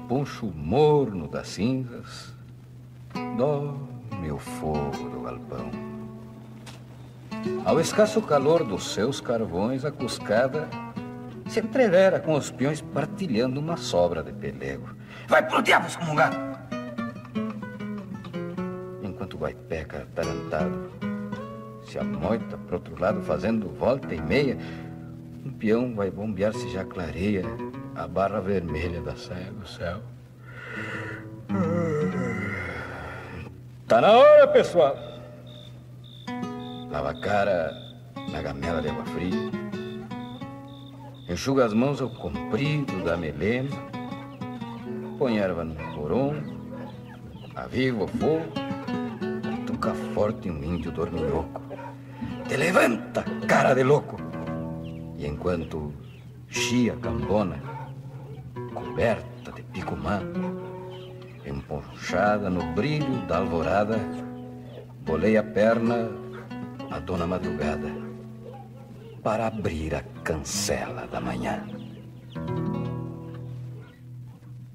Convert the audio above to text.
poncho morno das cinzas, dorme o fogo do galpão. Ao escasso calor dos seus carvões, a cuscada se entrevera com os peões partilhando uma sobra de pelego. Vai pro diabo, excomungado! Enquanto o Guaipeca, atarantado, se amoita pro outro lado fazendo volta e meia, um peão vai bombear se já clareia a barra vermelha da saia do céu. Tá na hora, pessoal! Lava a cara na gamela de água fria, enxuga as mãos ao comprido da melena, põe erva no corongo, aviva o fogo, tuca forte um índio dorminhoco. Te levanta, cara de louco! E enquanto chia cambona, coberta de picumã, emponchada no brilho da alvorada, bolei a perna a dona madrugada para abrir a cancela da manhã.